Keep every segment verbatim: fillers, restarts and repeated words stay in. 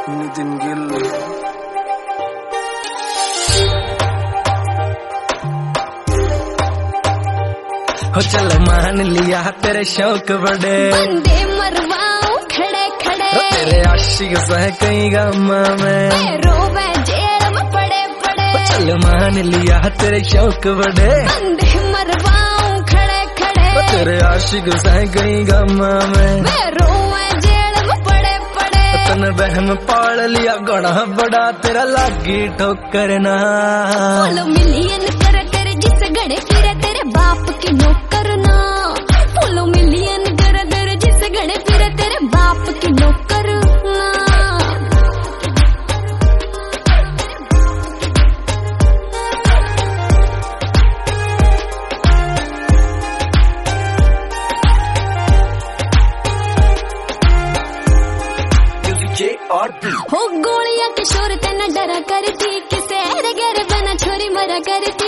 नितिन गिल। हो चल मान लिया तेरे शौक बड़े, बंदे मरवाऊं खड़े खड़े, तेरे आशिक सह कई गम में रोवे जेल में पड़े पड़े। चल मान लिया तेरे शौक बड़े, बंदे मरवाऊं खड़े खड़े, तेरे आशिक सह कई गम में रोवे जेल में पड़े पड़े। तन बहम पाल लिया गड़ा बड़ा, तेरा लागी ठोकर ना। फॉलो मिलियन कर कर जिस गड़े फिरे तेरे बाप की नौकर ना। फॉलो मिलियन कर कर जिस गड़े फिरे तेरे बाप की नौकर ना। हो गोलियां के शोर तना डरा करती, किसे रे गरे बना छोरी मरा करती।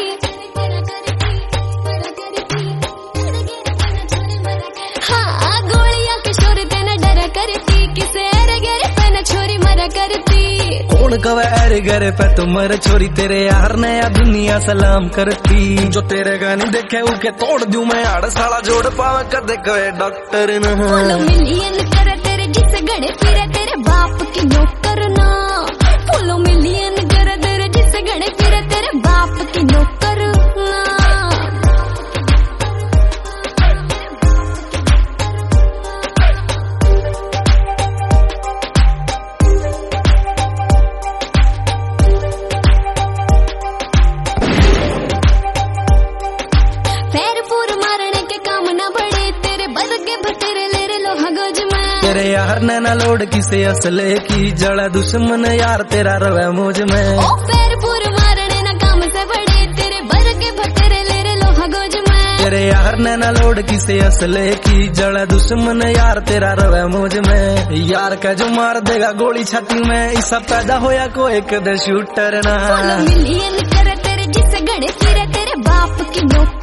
हाँ गोलियां के शोर तना डरा करती, किसे रे गरे बना छोरी मरा करती। कौन कवे अरे गरे पे तुमर छोरी, तेरे यार ने या दुनिया सलाम करती। जो तेरे गानी देखे उके तोड़ दूं मैं, आड़ साला जोड़ पावे कदे कहे डॉक्टर न। फॉलो मिलियन कर तेरे जिस गड़े फिरे तेरे बाप की नौकर ना। फॉलो मिलियन कर तेरे जिस गड़े फिरे तेरे बाप की नौकर ना। तेरे यार ने ना लोड किसे असले की, जड़ा दुश्मन यार तेरा रवे मुझ में। ओ पैर पूर मारने ना काम से बड़े, तेरे बर के भतेरे ले रे लोहा गोज में। तेरे यार ने ना लोड किसे असले की, जड़ा दुश्मन यार तेरा रवे मुझ में। यार का जो मार देगा गोली छाती में, ऐसा पैदा होया को एक दे शूटर ना। मिलियन कर तेरे जिस गड़े फिरे तेरे बाप की नौकर।